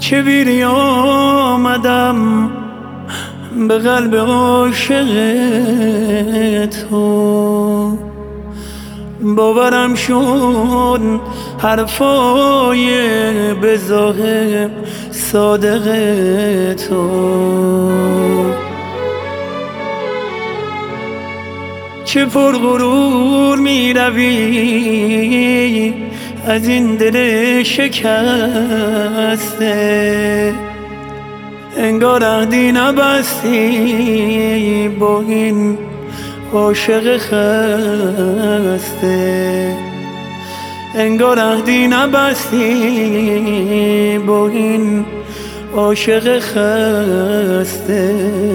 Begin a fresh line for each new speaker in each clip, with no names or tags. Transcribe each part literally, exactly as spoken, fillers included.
که بیری آمدم به قلب عاشق تو. باورم شد حرفای به ظاهر صادق تو. چه پرغرور می روی از این دل شکسته، انگار عهدی نبستی با این عاشق خسته. انگار عهدی نبستی با این عاشق خسته.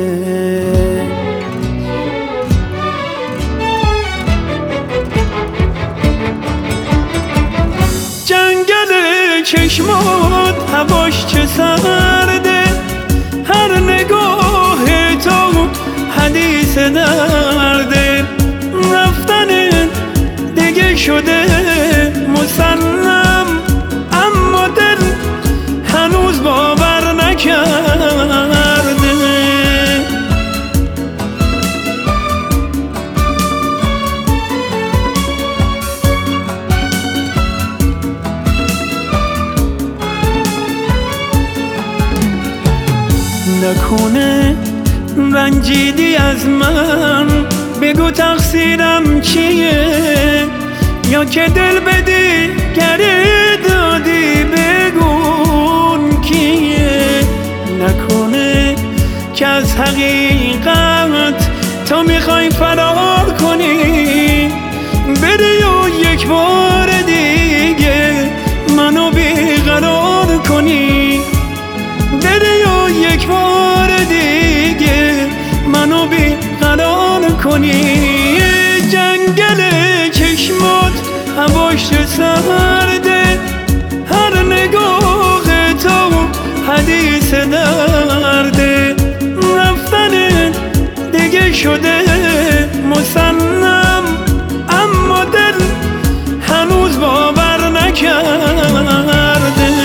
جنگل چشمات هواش چه سرده، هر نگاه تو حدیث درده. رفتن دیگه شده مسلم، اما دل هنوز باور نکرده. نکنه رنجیدی از من، بگو تقصیرم چیه، یا که دل بدی گره دادی بگون کیه. نکنه که از حقیقت تو میخوای فرار کنی، بری و یک بار دیگه منو بیقرار کنی. بری و یک بار دیگه منو بیقرار کنی. جنگل چشمات هواش سرده، هر نگاه تو حدیث درده. رفتن دیگه شده مسلم، اما دل هنوز باور نکرده.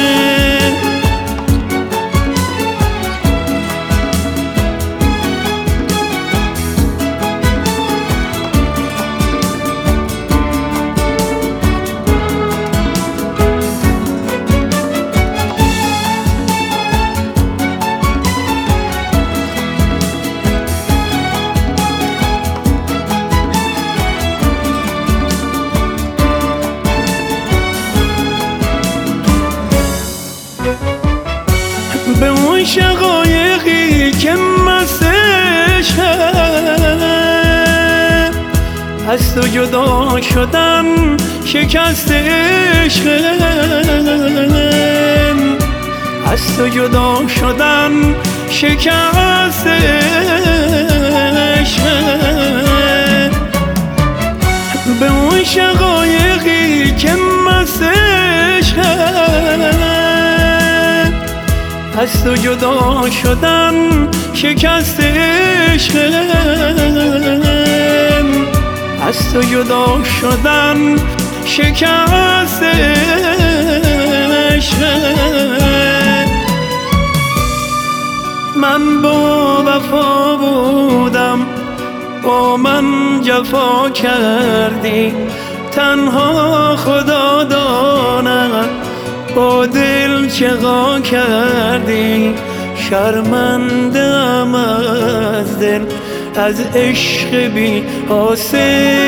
به اون شقایقی که مستش از تو جدا شدم شکست عشقم. از تو جدا شدم شکست عشقم. به اون شقایقی که مستش از تو جدا شدم شکست عشقم. از تو جدا شدم شکست عشقم. من با وفا بودم، با من جفا کردی، تنها خدا داند با دل چقا کردی. شرمنده‌ام از دل از عشق بی حاصل.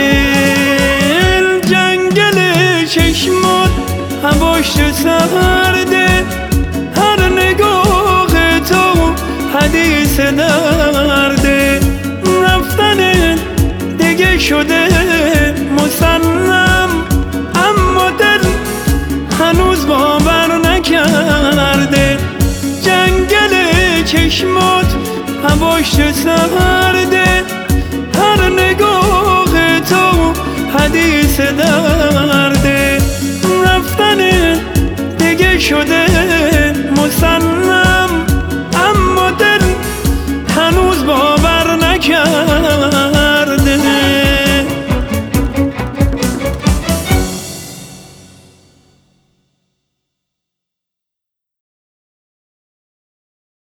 جنگل چشمات هواش سرده، هر نگاه تو حدیث درده. رفتن دیگه شده مسلم، اما دل هنوز باور نکرده. جنگل چشمات هواش سرده، هر نگاه تو حدیث درده. رفتن دیگه شده مسلم،